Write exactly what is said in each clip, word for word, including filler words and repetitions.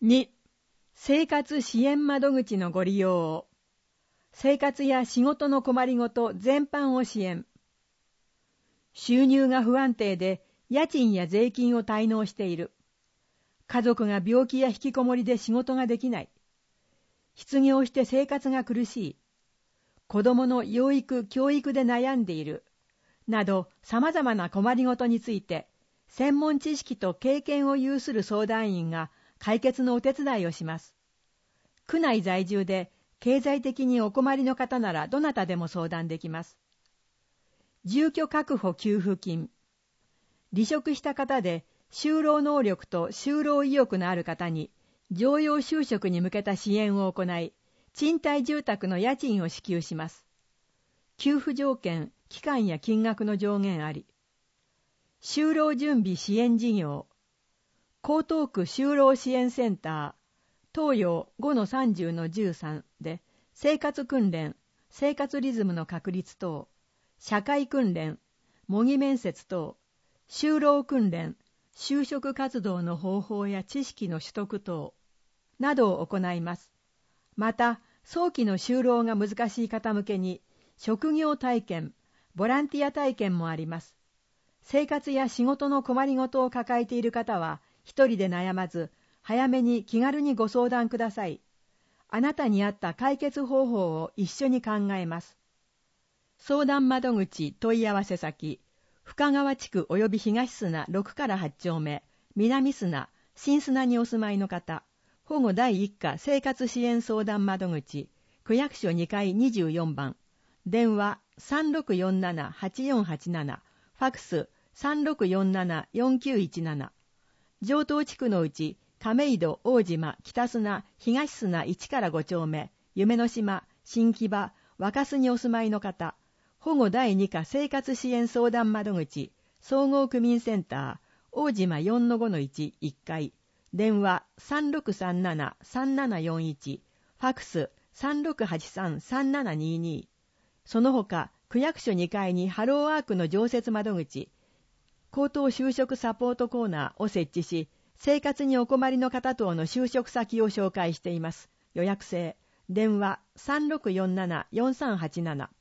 に、生活支援窓口のご利用を。生活や仕事の困りごと全般を支援。収入が不安定で家賃や税金を滞納している。家族が病気や引きこもりで仕事ができない。失業して生活が苦しい。子供の養育・教育で悩んでいる。など様々な困りごとについて、専門知識と経験を有する相談員が解決のお手伝いをします。区内在住で経済的にお困りの方ならどなたでも相談できます。住居確保給付金。離職した方で就労能力と就労意欲のある方に常用就職に向けた支援を行い、賃貸住宅の家賃を支給します。給付条件、期間や金額の上限あり。就労準備支援事業。江東区就労支援センター、東洋 ごのさんじゅうのじゅうさん で生活訓練、生活リズムの確立等、社会訓練、模擬面接等、就労訓練、就職活動の方法や知識の取得等などを行います。また、早期の就労が難しい方向けに職業体験、ボランティア体験もあります。生活や仕事の困りごとを抱えている方は一人で悩まず、早めに気軽にご相談ください。あなたに合った解決方法を一緒に考えます。相談窓口問い合わせ先、深川地区及び東砂ろくからはち丁目、南砂、新砂にお住まいの方、保護第一課生活支援相談窓口、区役所にかいにじゅうよんばん、電話 さんろくよんななはちよんはちなな、ファクス さんろくよんななよんきゅういちなな。城東地区のうち亀戸、大島、北砂、東砂いちからご丁目、夢の島、新木場、若洲にお住まいの方、保護第二課生活支援相談窓口、総合区民センター、大島 よんのごのいち、いっかい、電話 さんろくさんななさんななよんいち、ファクス さんろくはちさんさんななにに。その他、区役所にかいにハローワークの常設窓口、高等就職サポートコーナーを設置し、生活にお困りの方等の就職先を紹介しています。予約制。電話 さんろくよんななよんさんはちなな。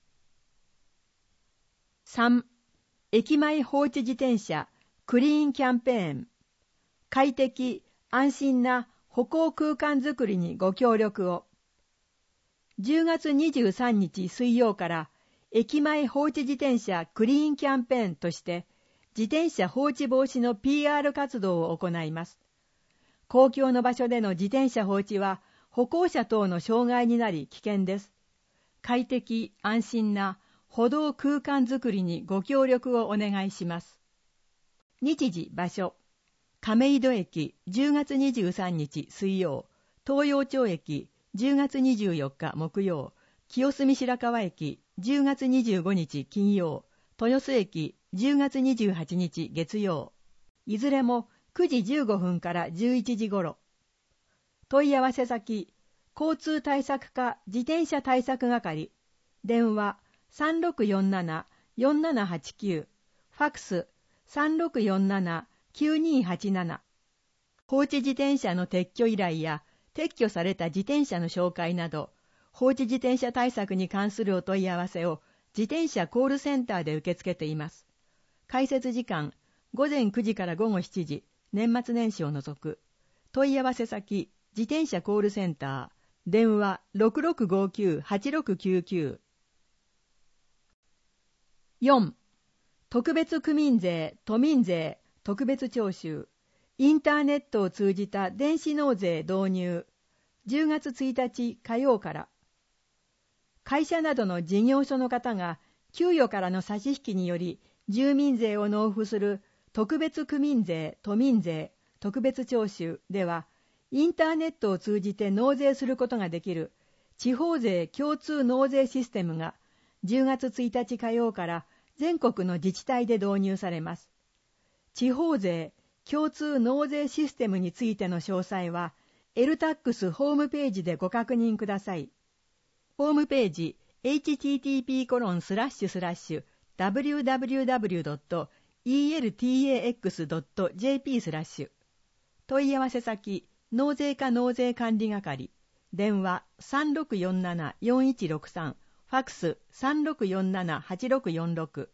さん. 駅前放置自転車クリーンキャンペーン。快適、安心な歩行空間づくりにご協力を。じゅうがつにじゅうさんにち水曜から駅前放置自転車クリーンキャンペーンとして自転車放置防止の ピーアール 活動を行います。公共の場所での自転車放置は歩行者等の障害になり危険です。快適、安心な歩道空間づくりにご協力をお願いします。日時、場所。亀戸駅じゅうがつにじゅうさんにち水曜、東陽町駅じゅうがつにじゅうよっか木曜、清澄白河駅じゅうがつにじゅうごにち金曜、豊洲駅じゅうがつにじゅうはちにち月曜。いずれもくじじゅうごふんからじゅういちじ頃。問い合わせ先、交通対策課自転車対策係。電話 さんろくよんななよんななはちきゅう、ファクス さんろくよんななきゅうにはちなな。放置自転車の撤去依頼や撤去された自転車の紹介など、放置自転車対策に関するお問い合わせを自転車コールセンターで受け付けています。開設時間、ごぜんくじからごごしちじ、年末年始を除く。問い合わせ先、自転車コールセンター、電話 ろくろくごきゅうはちろくきゅうきゅう。よん. 特別区民税、都民税、特別徴収。インターネットを通じた電子納税導入。じゅうがつついたち火曜から。会社などの事業所の方が給与からの差し引きにより住民税を納付する特別区民税、都民税、特別徴収では、インターネットを通じて納税することができる地方税共通納税システムがじゅうがつついたち火曜から全国の自治体で導入されます。地方税共通納税システムについての詳細は エルタックス ホームページでご確認ください。ホームページ エイチティーティーピーコロンスラッシュスラッシュダブリューダブリューダブリュードットイーエルティーエーエックスドットジェーピー スラッシュ問い合わせ先納税課納税管理係、電話 さんろくよんななよんいちろくさん、ファックス さんろくよんななはちろくよんろく。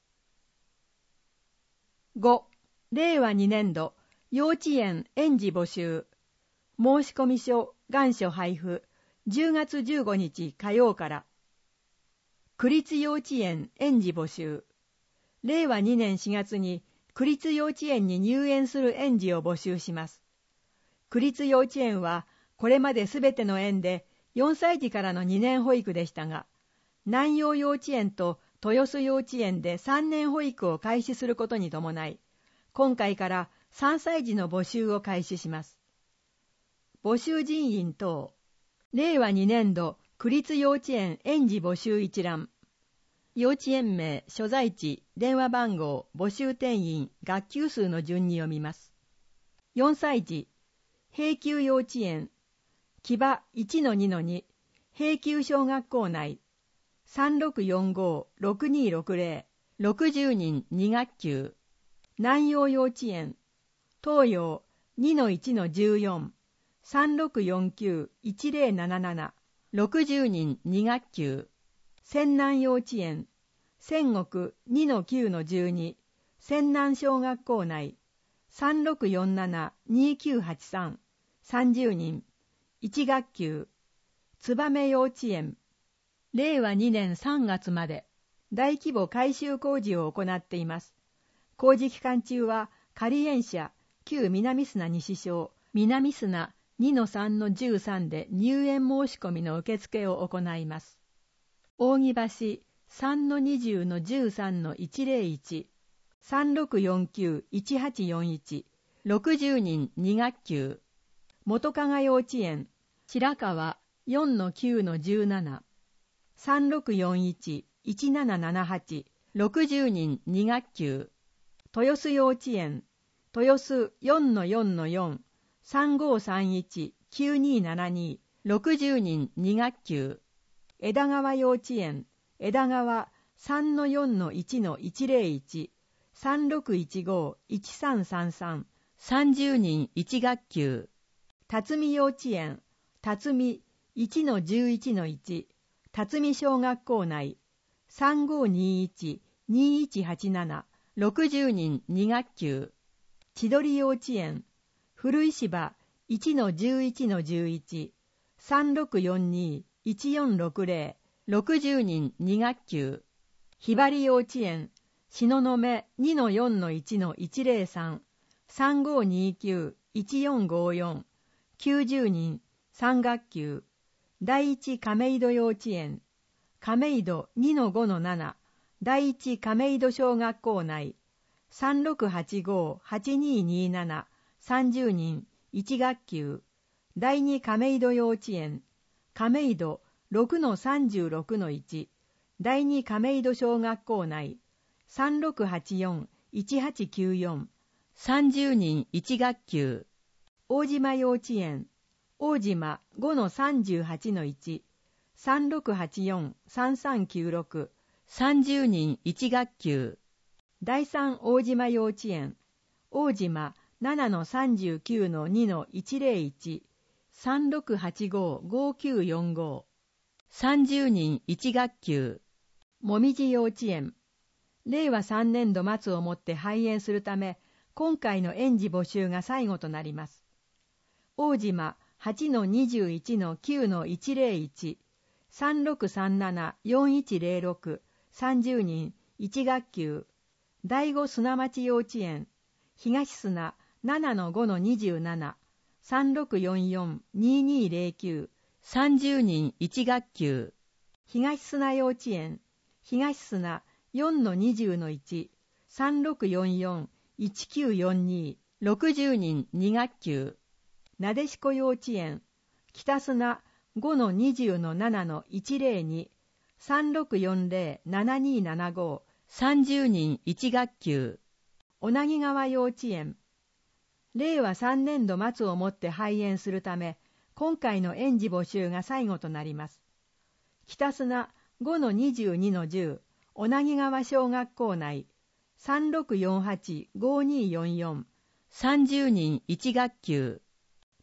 ご. 令和にねん度幼稚園園児募集。申込書願書配布じゅうがつじゅうごにち火曜から。区立幼稚園園児募集。令和にねんしがつに区立幼稚園に入園する園児を募集します。区立幼稚園はこれまですべての園でよんさい児からのにねん保育でしたが、南陽幼稚園と豊洲幼稚園でさんねん保育を開始することに伴い、今回からさんさい児の募集を開始します。募集人員等。令和にねん度区立幼稚園園児募集一覧。幼稚園名、所在地、電話番号、募集定員、学級数の順に読みます。よんさい児、平丘幼稚園、木場 いちのにのに、平丘小学校内、さんろくよんごろくにろくぜろ、ろくじゅうにんに学級、南陽幼稚園、東洋 にのいちのじゅうよん、さんろくよんきゅういちぜろなななな、ろくじゅうにんに学級、仙南幼稚園、仙石 にのきゅうのじゅうに、仙南小学校内、さんろくよんななにきゅうはちさん、さんじゅうにん、いち学級、燕幼稚園、令和にねんさんがつまで大規模改修工事を行っています。工事期間中は仮園舎、旧南砂西小、南砂 にのさんのじゅうさん で入園申し込みの受付を行います。扇橋 さんのにじゅうのじゅうさんのいちぜろいち、さんろくよんきゅういちはちよんいち、ろくじゅうにんに学級、元加賀幼稚園、白川 よんのきゅうのじゅうなな、さんろくよんいちいちななななはち、ろくじゅうにんに学級、豊洲幼稚園、豊洲 よんのよんのよん、さんごさんいちきゅうにななに、ろくじゅうにんに学級、枝川幼稚園、枝川 さんのよんのいちのいちぜろいち、さんろくいちごいちさんさんさん、さんじゅうにんいち学級、辰巳幼稚園、辰巳 いちのじゅういちのいち、辰巳小学校内、さんごにいちにいちはちなな、ろくじゅうにんに学級、千鳥幼稚園、古石場 いちのじゅういちのじゅういち、さんろくよんにいちよんろくぜろ、ろくじゅうにんに学級、ひばり幼稚園、東雲 にのよんのいちのいちぜろさん、さんごにきゅういちよんごよん、きゅうじゅうにん、さん学級、第一亀戸幼稚園、亀戸 にのごのなな、第一亀戸小学校内、さんろくはちごはちにになな、さんじゅうにん、いち学級、第二亀戸幼稚園、亀戸 ろくのさんじゅうろくのいち、第二亀戸小学校内、さんろくはちよんいちはちきゅうよん、さんじゅうにんいち学級、大島幼稚園、大島 ごのさんじゅうはちのいち、さんろくはちよんさんさんきゅうろく、さんじゅうにんいち学級、第三大島幼稚園、大島 ななのさんじゅうきゅうのにのいちぜろいち、さんろくはちごごきゅうよんご、さんじゅうにんいち学級、もみじ幼稚園、令和さんねん度末をもって廃園するため、今回の園児募集が最後となります。大島 はちのにじゅういちのきゅうのいちぜろいち、さんろくさんななよんいちぜろろく、さんじゅうにん、いち学級、第五砂町幼稚園、東砂 ななのごのにじゅうなな、さんろくよんよんににぜろきゅう、さんじゅうにんいち学級、東砂幼稚園、東砂 よんのにじゅうのいち、さんろくよんよんいちきゅうよんに、ろくじゅうにんに学級、なでしこ幼稚園、北砂 ごのにじゅうのななのいちぜろに、さんろくよんぜろななにななご、さんじゅうにんいち学級、小名木川幼稚園、令和さんねん度末をもって廃園するため、今回の園児募集が最後となります。北砂 ごのにじゅうにのじゅう、小名木川小学校内、さんろくよんはちごによんよん、さんじゅうにんいち学級、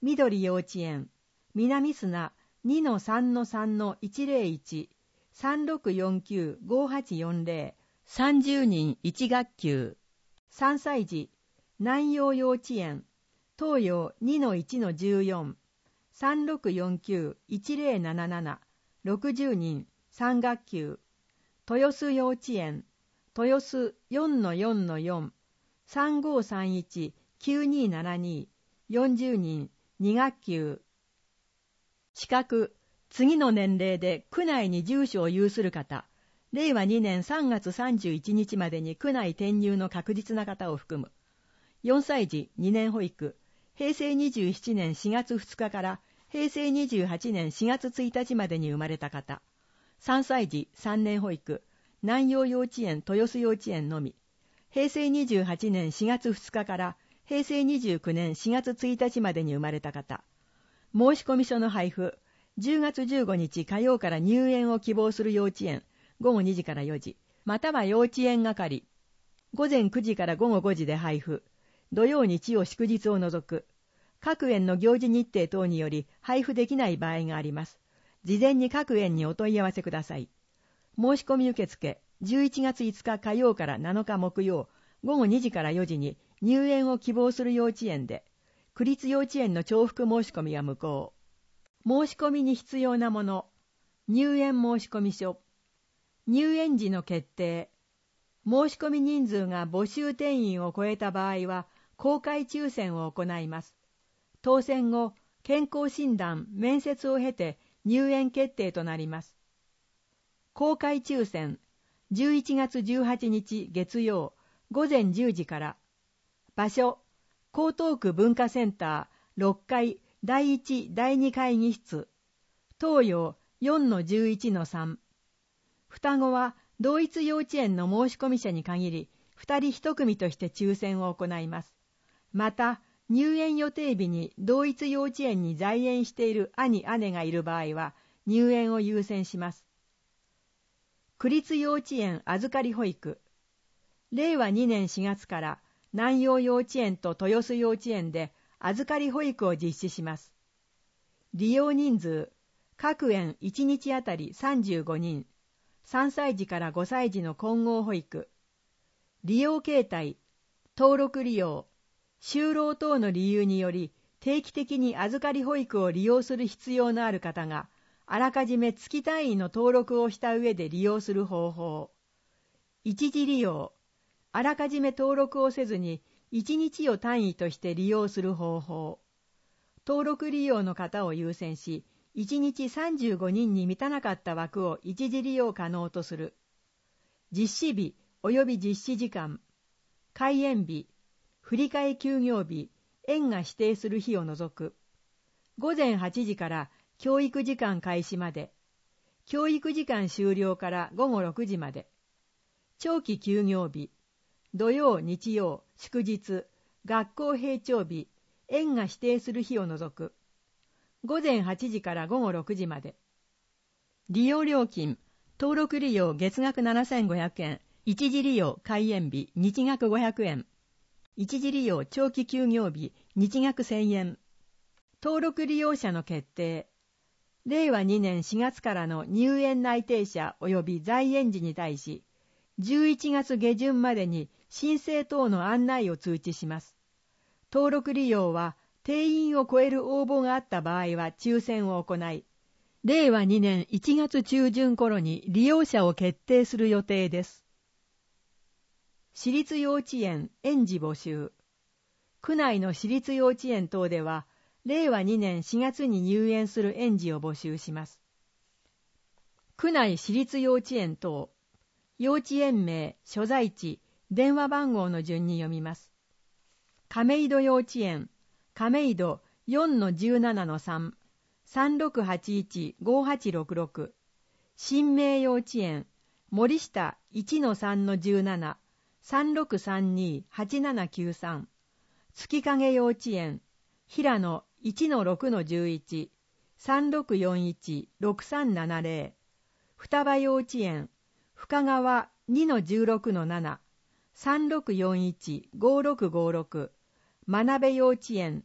緑幼稚園、南砂 にのさんのさんのいちぜろいち、さんろくよんきゅう ごはちよんぜろ、さんじゅうにんいち学級。さん歳児、南陽幼稚園、東洋 にのいちのじゅうよん、さんろくよんきゅう いちぜろなななな、ろくじゅうにんさん学級。豊洲幼稚園、豊洲 よんのよんのよん、さんごさんいち きゅうにななに、よんじゅうにんに学級。資格、次の年齢で区内に住所を有する方、れいわにねんさんがつさんじゅういちにちまでに区内転入の確実な方を含む。よん歳児にねん保育、へいせいにじゅうななねんしがつふつかからへいせいにじゅうはちねんしがつついたちまでに生まれた方。さん歳児さんねん保育、南陽幼稚園豊洲幼稚園のみ。へいせいにじゅうはちねんしがつふつかからへいせいにじゅうくねんしがつついたちまでに生まれた方。申込書の配布、じゅうがつじゅうごにち火曜から入園を希望する幼稚園、ごごにじからよじ、または幼稚園係、ごぜんくじからごごごじで配布、土曜日曜祝日を除く。各園の行事日程等により配布できない場合があります。事前に各園にお問い合わせください。申し込み受付、じゅういちがついつか火曜からなのか木曜、ごごにじからよじに入園を希望する幼稚園で、区立幼稚園の重複申し込みは無効。申し込みに必要なもの、入園申込書、入園時の決定、申し込み人数が募集定員を超えた場合は、公開抽選を行います。当選後、健康診断、面接を経て入園決定となります。公開抽選、じゅういちがつじゅうはちにち月曜、ごぜんじゅうじから。場所、江東区文化センターろっかいだいいちだいに会議室、東洋 よんのじゅういちのさん。双子は同一幼稚園の申込者に限り、二人一組として抽選を行います。また、入園予定日に同一幼稚園に在園している兄姉がいる場合は、入園を優先します。区立幼稚園預かり保育。れいわにねんしがつから南陽幼稚園と豊洲幼稚園で預かり保育を実施します。利用人数、各園いちにちあたりさんじゅうごにん、さん歳児からご歳児の混合保育。利用形態、登録利用、就労等の理由により定期的に預かり保育を利用する必要のある方が、あらかじめ月単位の登録をした上で利用する方法。一時利用、あらかじめ登録をせずにいちにちを単位として利用する方法。登録利用の方を優先し、いちにちさんじゅうごにんに満たなかった枠を一時利用可能とする。実施日及び実施時間、開園日、振り替え休業日、園が指定する日を除く。ごぜんはちじから教育時間開始まで、教育時間終了からごごろくじまで。長期休業日、土曜、日曜、祝日、学校閉庁日、園が指定する日を除く。ごぜんはちじからごごろくじまで。利用料金、登録利用月額ななせんごひゃくえん、一時利用開園日日額ごひゃくえん、一時利用長期休業日日額せんえん。登録利用者の決定。れいわにねんしがつからの入園内定者及び在園児に対し、じゅういちがつげじゅんまでに申請等の案内を通知します。登録利用は定員を超える応募があった場合は抽選を行い、れいわにねんいちがつちゅうじゅん頃に利用者を決定する予定です。私立幼稚園園児募集。区内の私立幼稚園等では、れいわにねんしがつに入園する園児を募集します。区内私立幼稚園等、幼稚園名、所在地、電話番号の順に読みます。亀戸幼稚園、亀戸 よんのじゅうななのさん、さんろくはちいち ごはちろくろく、新明幼稚園、森下 いちのさんのじゅうなな、さんろくさんに はちななきゅうさん、月影幼稚園、平野 いちのろくのじゅういち、さんろくよんいち ろくさんななぜろ、双葉幼稚園、深川 にのじゅうろくのなな、さんろくよんいち ごろくごろく、真鍋幼稚園、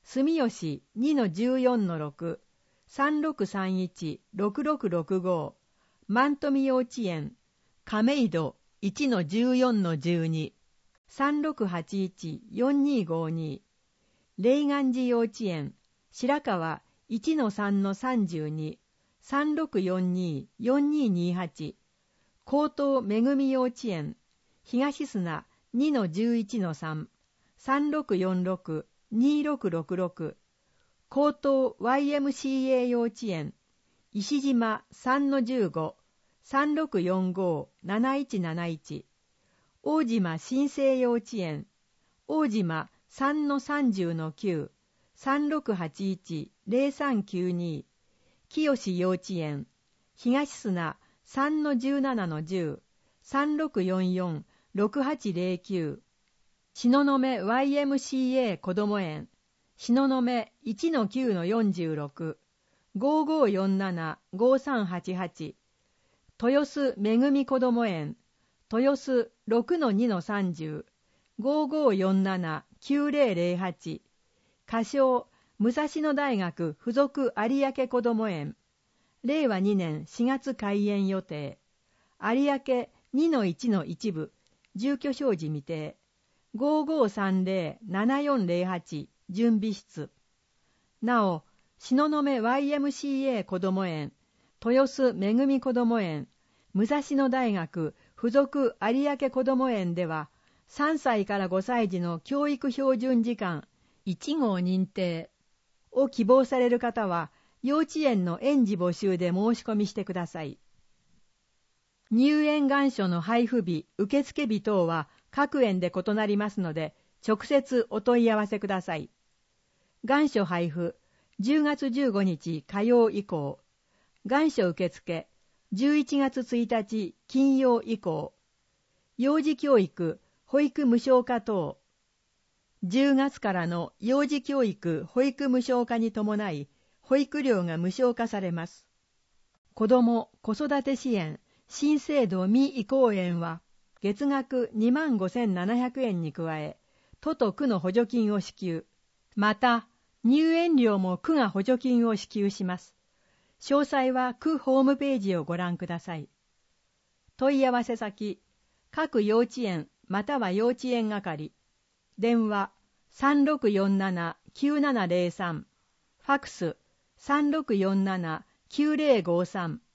住吉 にのじゅうよんのろく、さんろくさんいち ろくろくろくご、万富幼稚園、亀戸 いちのじゅうよんのじゅうに、さんろくはちいち よんにごに、霊願寺幼稚園、白川 いちのさんのさんじゅうに、さんろくよんに よんににはち、高等めぐみ幼稚園、東砂 にのじゅういちのさん、さんろくよんろく にろくろくろく、高等 ワイエムシーエー 幼稚園、石島 さんのじゅうご、さんろくよんご なないちなないち、大島新生幼稚園、大島 さんのさんじゅうのきゅう、さんろくはちいち ぜろさんきゅうに、清幼稚園、東砂 さんのじゅうななのじゅう、さんろくよんよん ろくはちぜろきゅう、東雲 ワイエムシーエー こども園、東雲 いちのきゅうのよんじゅうろく、ごごよんなな ごさんはちはち、豊洲めぐみこども園、豊洲 ろくのにのさんじゅう、ごごよんなな きゅうぜろぜろはち、仮称武蔵野大学附属有明こども園、れいわにねんしがつ開園予定、有明 にのいちの一部、住居表示未定、ごごさんぜろ ななよんぜろはち、準備室。なお、東雲 ワイエムシーエー こども園、豊洲めぐみこども園、武蔵野大学附属有明こども園では、さんさいからごさい児の教育標準時間いちごう認定を希望される方は、幼稚園の園児募集で申し込みしてください。入園願書の配布日、受付日等は各園で異なりますので、直接お問い合わせください。願書配布、じゅうがつじゅうごにち火曜以降。願書受付、じゅういちがつついたち金曜以降。幼児教育、保育無償化等。じゅうがつからの幼児教育、保育無償化に伴い、保育料が無償化されます。子ども・子育て支援、新制度未移行園は、月額 にまんごせんななひゃくえんに加え、都と区の補助金を支給。また、入園料も区が補助金を支給します。詳細は区ホームページをご覧ください。問い合わせ先、各幼稚園または幼稚園係。電話 さんろくよんなな きゅうななぜろさん、ファクス さんろくよんなな きゅうぜろごさん。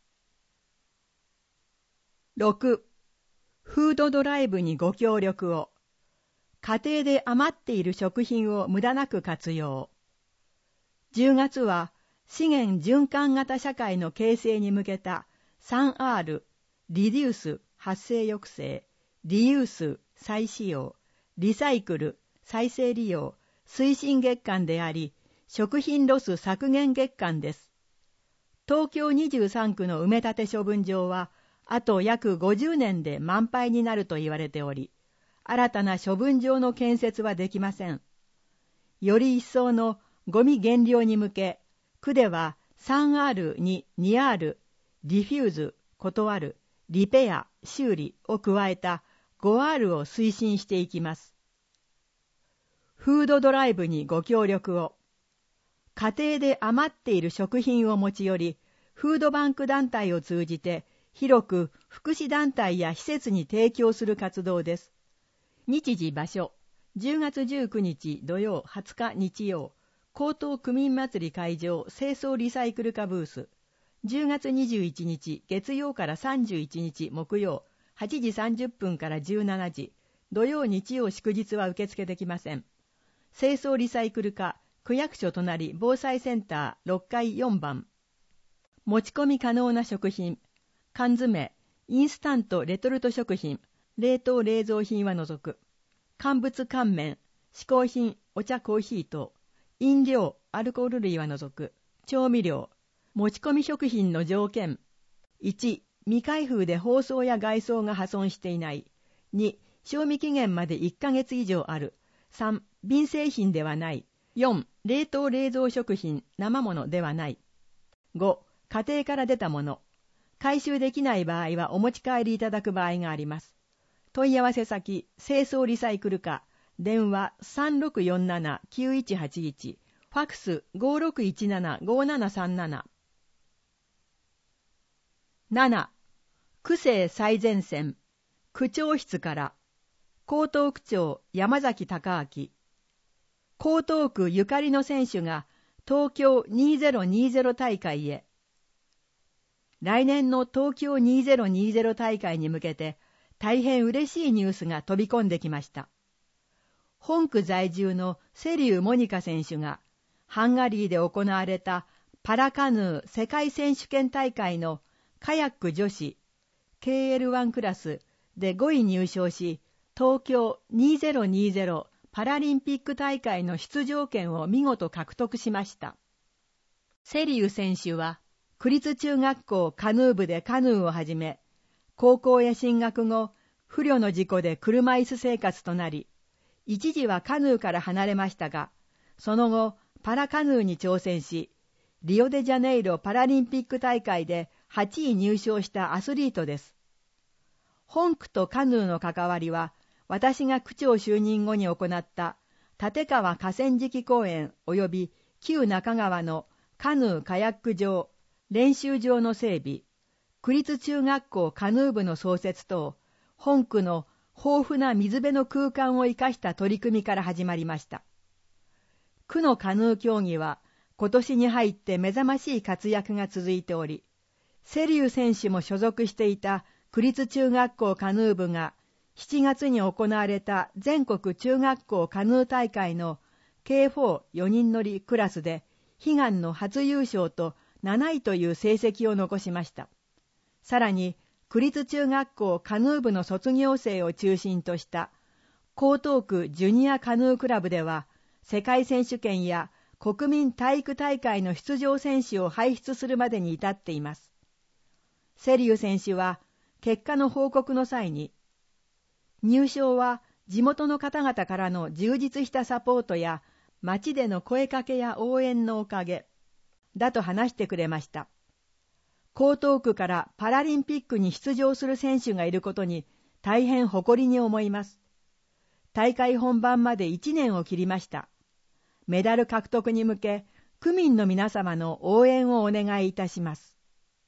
ろく. フードドライブにご協力を。家庭で余っている食品を無駄なく活用。じゅうがつは資源循環型社会の形成に向けた スリーアール、リデュース発生抑制、リユース再使用、リサイクル再生利用推進月間であり、食品ロス削減月間です。東京にじゅうさんくの埋め立て処分場は、あと約ごじゅうねんで満杯になると言われており、新たな処分場の建設はできません。より一層のゴミ減量に向け、区では スリーアール に ツーアール、リフューズ、断る、リペア、修理を加えた ファイブアール を推進していきます。フードドライブにご協力を。家庭で余っている食品を持ち寄り、フードバンク団体を通じて、広く福祉団体や施設に提供する活動です。日時場所、じゅうがつじゅうくにち土曜、はつか日曜、江東区民祭り会場清掃リサイクル課ブース、じゅうがつにじゅういちにち月曜からさんじゅういちにち木曜、はちじさんじゅっぷんからじゅうしちじ、土曜日曜祝日は受付できません。清掃リサイクル課、区役所隣防災センターろっかいよんばん。持ち込み可能な食品、缶詰、インスタントレトルト食品、冷凍冷蔵品は除く。乾物乾麺、嗜好品、お茶コーヒー等、飲料、アルコール類は除く。調味料、持ち込み食品の条件。いち. 未開封で包装や外装が破損していない。に. 賞味期限までいっかげつ以上ある。さん. 瓶製品ではない。よん. 冷凍冷蔵食品、生ものではない。ご. 家庭から出たもの。回収できない場合はお持ち帰りいただく場合があります。問い合わせ先、清掃リサイクル課、電話 さんろくよんなな きゅういちはちいち、 ファクス ごろくいちなな ごななさんなな。なな. 区政最前線、区長室から、江東区長山崎隆明。江東区ゆかりの選手が東京にせんにじゅう大会へ。来年の東京にせんにじゅう大会に向けて大変嬉しいニュースが飛び込んできました。本区在住の瀬立モニカ選手がハンガリーで行われたパラカヌー世界選手権大会のカヤック女子 ケーエルワン クラスでごい入賞し、東京にせんにじゅうパラリンピック大会の出場権を見事獲得しました。瀬立選手は区立中学校カヌー部でカヌーを始め、高校へ進学後、不慮の事故で車椅子生活となり、一時はカヌーから離れましたが、その後、パラカヌーに挑戦し、リオデジャネイロパラリンピック大会ではちい入賞したアスリートです。本区とカヌーの関わりは、私が区長就任後に行った立川河川敷公園及び旧中川のカヌーカヤック場、練習場の整備、区立中学校カヌー部の創設等、本区の豊富な水辺の空間を生かした取り組みから始まりました。区のカヌー競技は今年に入って目覚ましい活躍が続いており、瀬立選手も所属していた区立中学校カヌー部がしちがつに行われた全国中学校カヌー大会の ケーフォーよにん乗りクラスで悲願の初優勝となないという成績を残しました。さらに、区立中学校カヌー部の卒業生を中心とした江東区ジュニアカヌークラブでは、世界選手権や国民体育大会の出場選手を輩出するまでに至っています。瀬立選手は、結果の報告の際に、入賞は地元の方々からの充実したサポートや街での声かけや応援のおかげだと話してくれました。江東区からパラリンピックに出場する選手がいることに大変誇りに思います。大会本番までいちねんを切りました。メダル獲得に向け区民の皆様の応援をお願いいたします。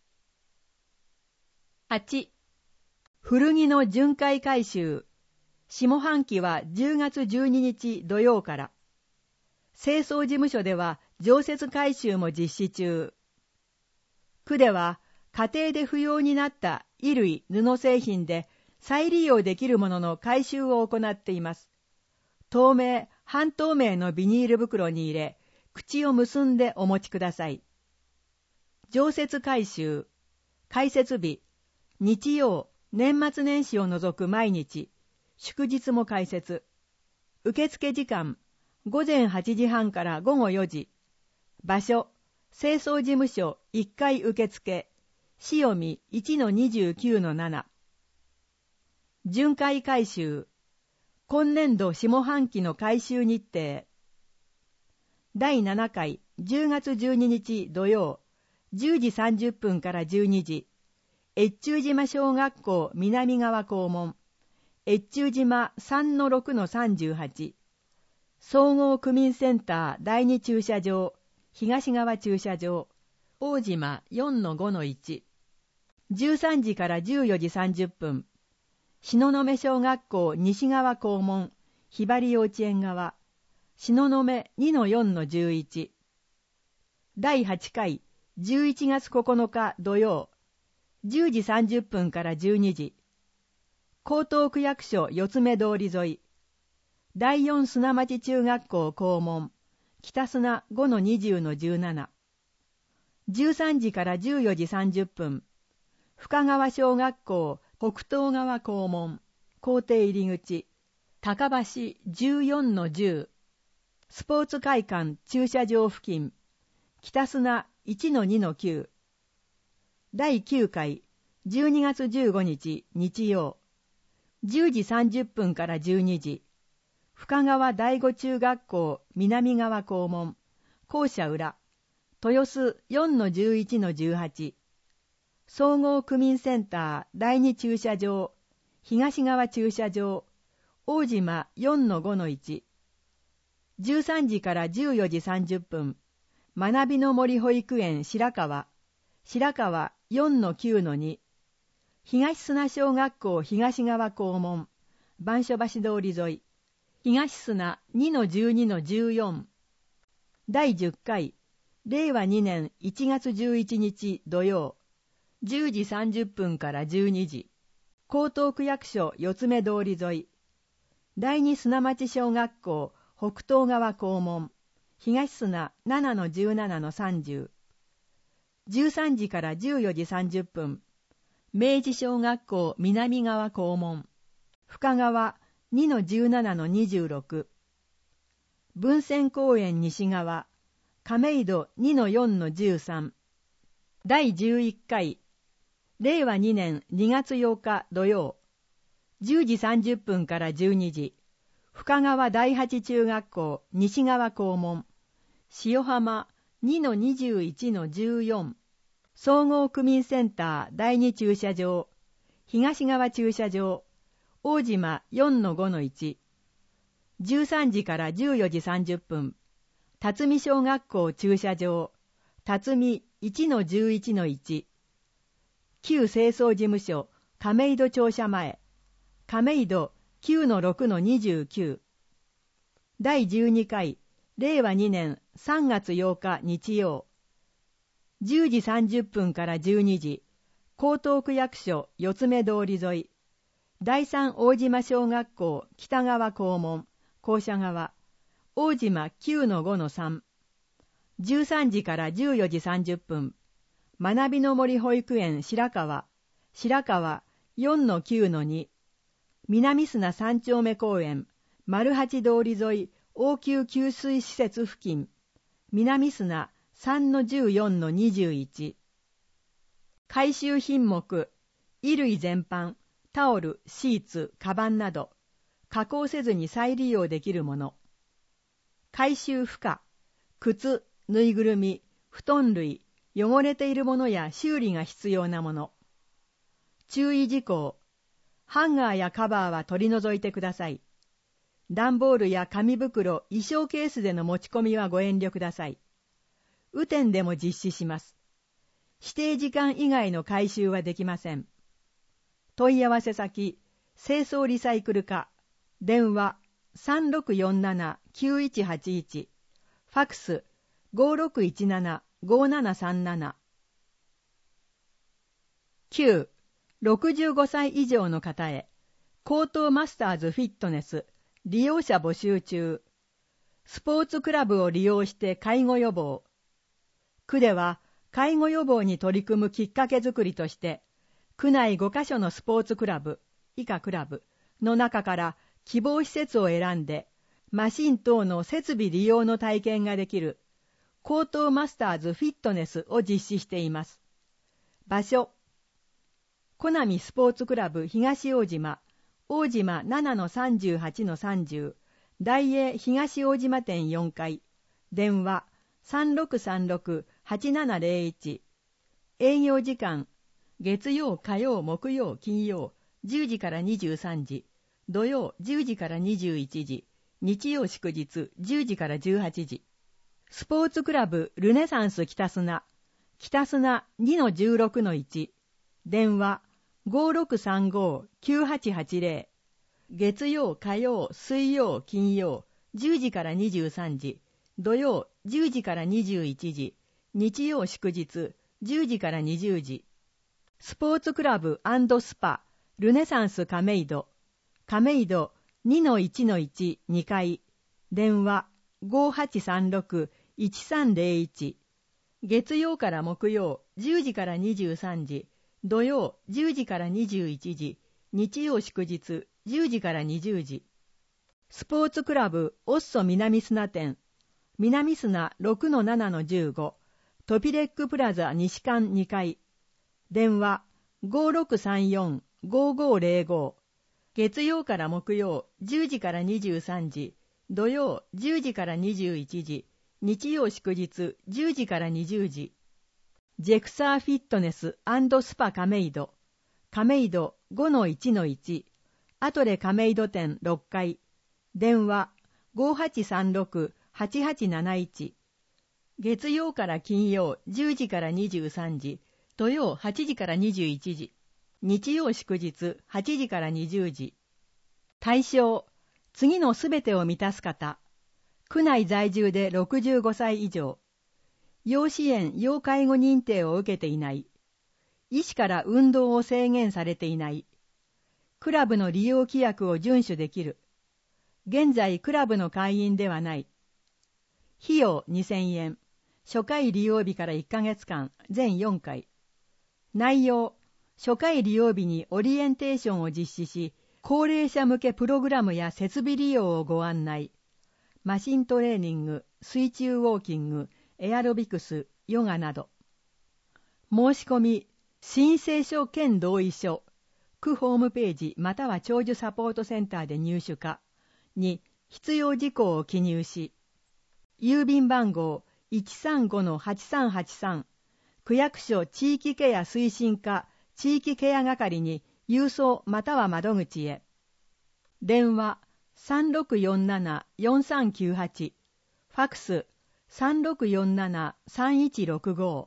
はち. 古着の巡回回収。下半期はじゅうがつじゅうににち土曜から。清掃事務所では常設回収も実施中。区では家庭で不要になった衣類、布製品で再利用できるものの回収を行っています。透明、半透明のビニール袋に入れ、口を結んでお持ちください。常設回収。開設日。日曜、年末年始を除く毎日、祝日も開設。受付時間、ごぜんはちじはんからごごよじ。場所、清掃事務所いっかい受付、潮見 いちのにじゅうきゅうのなな。巡回回収。今年度下半期の回収日程。だいななかいじゅうがつじゅうににち土曜、じゅうじさんじゅっぷんからじゅうにじ。越中島小学校南側校門、越中島 さんのろくのさんじゅうはち、総合区民センターだいに駐車場、東側駐車場、大島 よんのごのいち、じゅうさんじからじゅうよじさんじゅっぷん、東雲小学校西側校門、ひばり幼稚園側、東雲 にのよんのじゅういち、だいはちかいじゅういちがつここのか土曜、じゅうじさんじゅっぷんからじゅうにじ、江東区役所四つ目通り沿い、だいよん砂町中学校校門、北砂 ごのにじゅうのじゅうなな、じゅうさんじからじゅうよじさんじゅっぷん、深川小学校北東側校門、校庭入り口、高橋 じゅうよんのじゅう、スポーツ会館駐車場付近、北砂 いちのにのきゅう、だいきゅうかいじゅうにがつじゅうごにち日曜、じゅうじさんじゅっぷんからじゅうにじ、深川第五中学校南側校門、校舎裏、豊洲 よんのじゅういちのじゅうはち、総合区民センターだいに駐車場、東側駐車場、大島 よんのごのいち、 じゅうさんじからじゅうよじさんじゅっぷん、学びの森保育園白川、白川 よんのきゅうのに、東砂小学校東側校門、番所橋通り沿い、東砂 にのじゅうにのじゅうよん、だいじゅっかい、れいわにねんいちがつじゅういちにち土曜、じゅうじさんじゅっぷんからじゅうにじ、江東区役所四つ目通り沿い、第二砂町小学校北東側校門、東砂 ななのじゅうななのさんじゅう、じゅうさんじからじゅうよじさんじゅっぷん、明治小学校南側校門、深川 にのじゅうななのにじゅうろく、文泉公園西側、亀戸 にのよんのじゅうさん、だいじゅういっかい、れいわにねんにがつようか土曜、じゅうじさんじゅっぷんからじゅうにじ、深川第八中学校西側校門、塩浜 にのにじゅういちのじゅうよん、総合区民センターだいに駐車場、東側駐車場、大島 よんのごのいち、じゅうさんじからじゅうよじさんじゅっぷん、辰巳小学校駐車場、辰巳 いちのじゅういちのいち、旧清掃事務所亀戸庁舎前、亀戸 きゅうのろくのにじゅうきゅう、だいじゅうにかい、れいわにねんさんがつようか日曜、じゅうじさんじゅっぷんからじゅうにじ、江東区役所四つ目通り沿い、だいさん大島小学校北側校門、校舎側、大島 きゅうのごのさん、じゅうさんじからじゅうよじさんじゅっぷん、学びの森保育園白川、白川 よんのきゅうのに、南砂三丁目公園、丸八通り沿い応急給水施設付近、南砂さんのじゅうよんのにじゅういち、回収品目、衣類全般、タオル、シーツ、カバンなど、加工せずに再利用できるもの。回収不可、靴、ぬいぐるみ、布団類、汚れているものや修理が必要なもの。注意事項、ハンガーやカバーは取り除いてください。段ボールや紙袋、衣装ケースでの持ち込みはご遠慮ください。雨天でも実施します。指定時間以外の回収はできません。問い合わせ先、清掃リサイクル課、電話 さんろくよんななきゅういちはちいち、ファクス ごろくいちななごななさんなな。きゅう、ろくじゅうごさい以上の方へ、高等マスターズフィットネス、利用者募集中。スポーツクラブを利用して介護予防。区では、介護予防に取り組むきっかけづくりとして、区内ごカ所のスポーツクラブ、以下クラブの中から希望施設を選んで、マシン等の設備利用の体験ができる、高等マスターズフィットネスを実施しています。場所、コナミスポーツクラブ東大島、大島 ななのさんじゅうはちのさんじゅう、大英東大島店よんかい、電話 さんろくさんろくはちななゼロいち、営業時間、月曜、火曜、木曜、金曜、じゅうじからにじゅうさんじ、土曜じゅうじからにじゅういちじ、日曜祝日じゅうじからじゅうはちじ。スポーツクラブルネサンス北砂、北砂 にのじゅうろくのいち、電話 ごろくさんごきゅうはちはちゼロ、月曜、火曜、水曜、金曜、じゅうじからにじゅうさんじ、土曜じゅうじからにじゅういちじ、日曜祝日じゅうじからにじゅうじ。スポーツクラブ&スパルネサンス亀戸、亀戸 にのいちのいち にかい、電話 ごはちさんろくいちさんゼロいち、月曜から木曜じゅうじからにじゅうさんじ、土曜じゅうじからにじゅういちじ、日曜祝日じゅうじからにじゅうじ。スポーツクラブオッソ南砂店、南砂 ろくのななのじゅうご、トピレックプラザ西館にかい、電話 ごろくさんよんごごゼロご、月曜から木曜じゅうじからにじゅうさんじ、土曜じゅうじからにじゅういちじ、日曜祝日じゅうじからにじゅうじ。ジェクサーフィットネス&スパ亀戸、亀戸 ごのいちのいち、アトレ亀戸店ろっかい、電話ごはちさんろく はちはちなないち、月曜から金曜じゅうじからにじゅうさんじ、土曜はちじからにじゅういちじ、日曜祝日はちじからにじゅうじ。対象、次のすべてを満たす方。区内在住でろくじゅうごさい以上。要支援・要介護認定を受けていない。医師から運動を制限されていない。クラブの利用規約を遵守できる。現在クラブの会員ではない。費用にせんえん。初回利用日からいっかげつかん、全よんかい。内容、初回利用日にオリエンテーションを実施し、高齢者向けプログラムや設備利用をご案内。マシントレーニング、水中ウォーキング、エアロビクス、ヨガなど。申し込み、申請書兼同意書、区ホームページまたは長寿サポートセンターで入手かに必要事項を記入し、郵便番号 いちさんごのはちさんはちさん、区役所地域ケア推進課地域ケア係に郵送または窓口へ。電話 さんろくよんななよんさんきゅうはち、ファクス さんろくよんななさんいちろくご。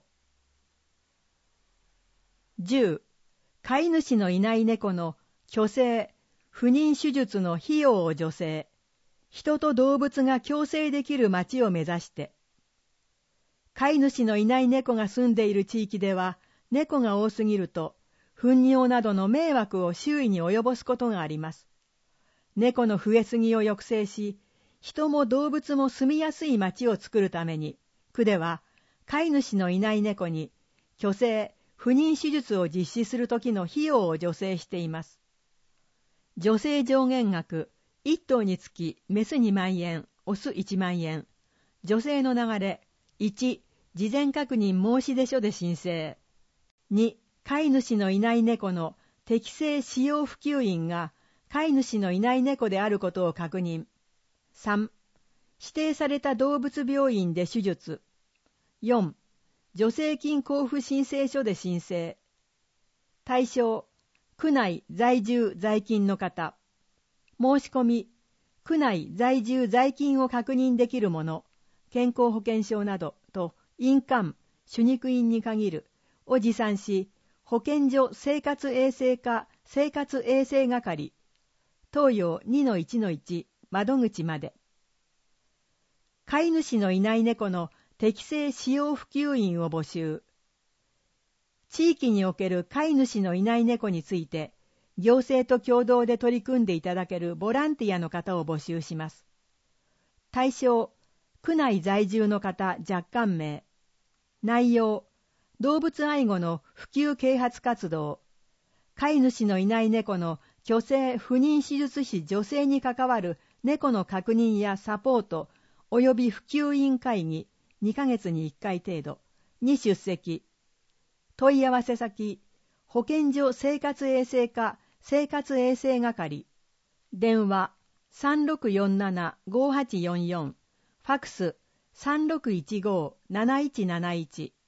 じゅう. 飼い主のいない猫の去勢、不妊手術の費用を助成。人と動物が共生できる町を目指して。飼い主のいない猫が住んでいる地域では、猫が多すぎると、糞尿などの迷惑を周囲に及ぼすことがあります。猫の増えすぎを抑制し、人も動物も住みやすい町を作るために、区では飼い主のいない猫に去勢、不妊手術を実施するときの費用を助成しています。助成上限額、いっ頭につきメスにまんえん、オスいちまんえん。助成の流れ、いち. 事前確認申出書で申請。に. 飼い主のいない猫の適正使用普及員が飼い主のいない猫であることを確認。さん. 指定された動物病院で手術。よん. 助成金交付申請書で申請。対象、区内在住在勤の方。申し込み、区内在住在勤を確認できるもの、健康保険証などと印鑑、手肉印に限るを持参し、保健所生活衛生課生活衛生係、東洋 にのいちのいち 窓口まで。飼い主のいない猫の適正使用普及員を募集。地域における飼い主のいない猫について、行政と共同で取り組んでいただけるボランティアの方を募集します。対象、区内在住の方若干名。内容、動物愛護の普及啓発活動。飼い主のいない猫の去勢不妊手術費助成に関わる猫の確認やサポート及び普及委員会議にかげつにいっかい程度に出席。問い合わせ先、保健所生活衛生課生活衛生係。電話 さんろくよんななごはちよんよん、ファクス さんろくいちごなないちなないち。